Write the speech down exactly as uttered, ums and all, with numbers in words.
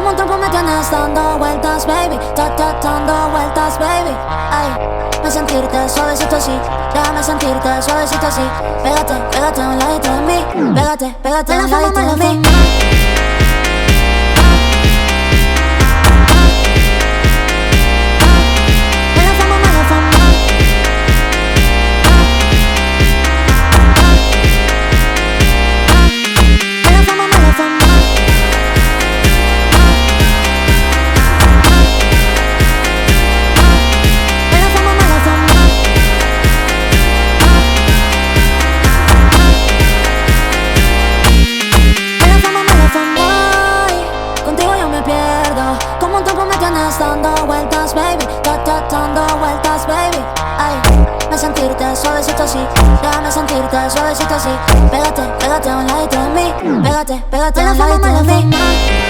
Como un trompo me tienes dando vueltas, baby. Ta, ta, dando vueltas, baby. Ay, me sentirte suavecito así. Déjame sentirte suavecito así. Pégate, pégate a un ladito de mí. Pégate, pégate a un ladito de mí. Dando vueltas, baby, ta, ta, dando vueltas, baby. Ay, me sentirte suavecito así. Déjame sentirte suavecito así. Pégate, pégate a un ladito de mí. Pégate, pégate a un ladito de mí.